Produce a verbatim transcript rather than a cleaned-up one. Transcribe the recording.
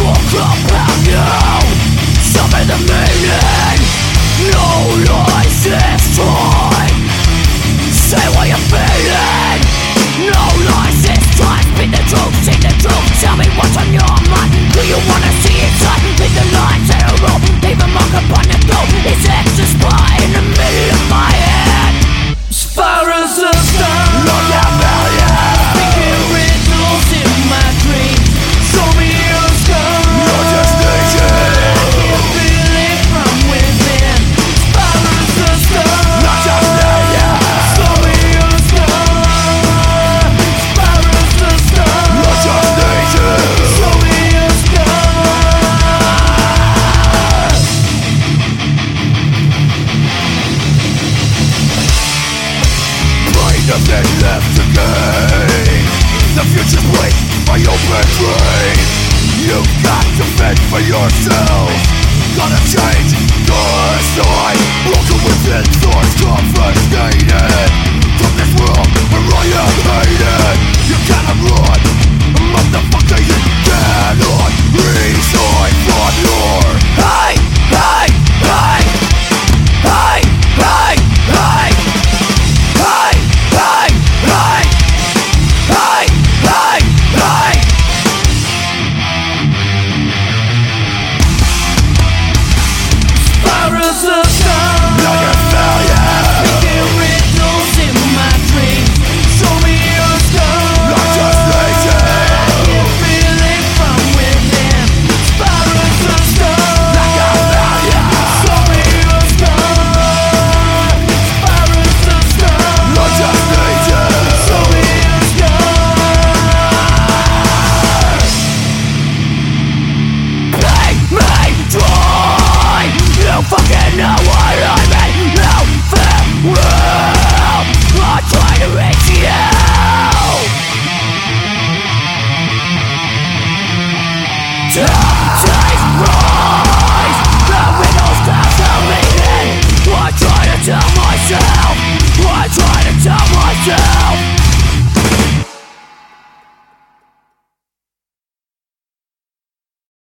talk about you. Show me the meaning. No lies this time. Say what you're feeling. No lies this time. Speak the truth, see the truth. Tell me what's on your mind. Do you wanna see it done? Leave the lines that are open. Leave a mark upon the throat. It's extra spot in the middle of my head. Spirals of stars. Look at millions. Speaking riddles in my dreams. Show me your scars. Your destination. I can feel it from within. Spirals of stars. Not just millions. Show me your scars. Spirals of stars. Not just nations. Show me your scars. Ain't nothing left to gain. The future's bleak, my open dream. You've got to fend for yourself. Gotta change the side. Welcome within, thoughts confiscated from this world where I am hated. You cannot run, motherfucker, you cannot resign from your Hey, hey, hey, hey, hey, hey. Hey, hey, hey, hey, hey, hey. Spirals of stars. Like a failure. Speaking riddles in my dreams. Show me your scars. Not just lazy. I can feel it from within. Spirals of stars. Like a failure. Show me your scars. Spirals of stars. Not just lazy. Show me your scars. Make me try. You fucking know what I mean. No farewell. I try to reach you. Take, take,